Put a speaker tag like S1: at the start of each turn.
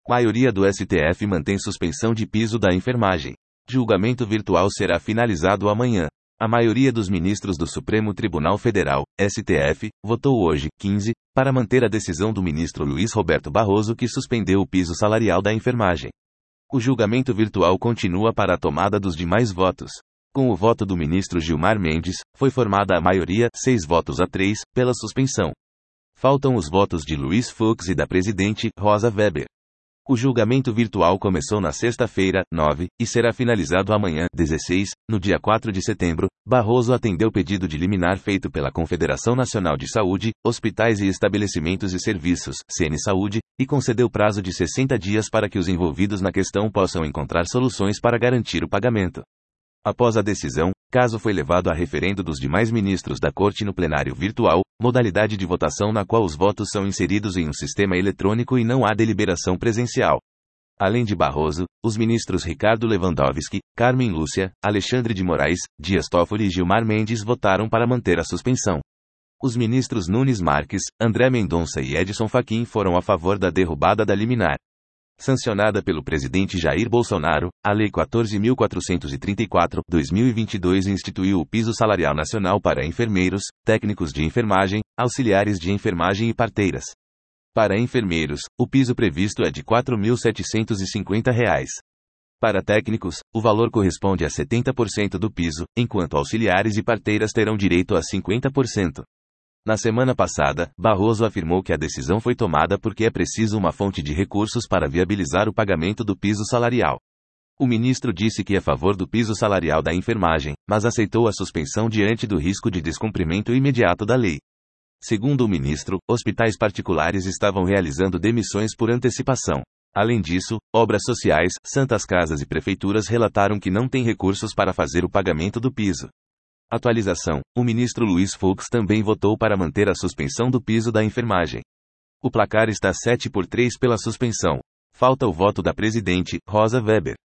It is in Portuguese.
S1: Maioria do STF mantém suspensão de piso da enfermagem. Julgamento virtual será finalizado amanhã. A maioria dos ministros do Supremo Tribunal Federal, STF, votou hoje, 15, para manter a decisão do ministro Luiz Roberto Barroso que suspendeu o piso salarial da enfermagem. O julgamento virtual continua para a tomada dos demais votos. Com o voto do ministro Gilmar Mendes, foi formada a maioria, 6-3, pela suspensão. Faltam os votos de Luiz Fux e da presidente, Rosa Weber. O julgamento virtual começou na sexta-feira, 9, e será finalizado amanhã, 16, no dia 4 de setembro. Barroso atendeu pedido de liminar feito pela Confederação Nacional de Saúde, Hospitais e Estabelecimentos e Serviços, CN-Saúde, e concedeu prazo de 60 dias para que os envolvidos na questão possam encontrar soluções para garantir o pagamento. Após a decisão, caso foi levado a referendo dos demais ministros da Corte no plenário virtual, modalidade de votação na qual os votos são inseridos em um sistema eletrônico e não há deliberação presencial. Além de Barroso, os ministros Ricardo Lewandowski, Carmen Lúcia, Alexandre de Moraes, Dias Toffoli e Gilmar Mendes votaram para manter a suspensão. Os ministros Nunes Marques, André Mendonça e Edson Fachin foram a favor da derrubada da liminar. Sancionada pelo presidente Jair Bolsonaro, a Lei 14.434/2022 instituiu o piso salarial nacional para enfermeiros, técnicos de enfermagem, auxiliares de enfermagem e parteiras. Para enfermeiros, o piso previsto é de R$ 4.750. Para técnicos, o valor corresponde a 70% do piso, enquanto auxiliares e parteiras terão direito a 50%. Na semana passada, Barroso afirmou que a decisão foi tomada porque é preciso uma fonte de recursos para viabilizar o pagamento do piso salarial. O ministro disse que é a favor do piso salarial da enfermagem, mas aceitou a suspensão diante do risco de descumprimento imediato da lei. Segundo o ministro, hospitais particulares estavam realizando demissões por antecipação. Além disso, obras sociais, santas casas e prefeituras relataram que não têm recursos para fazer o pagamento do piso. Atualização: o ministro Luiz Fux também votou para manter a suspensão do piso da enfermagem. O placar está 7-3 pela suspensão. Falta o voto da presidente, Rosa Weber.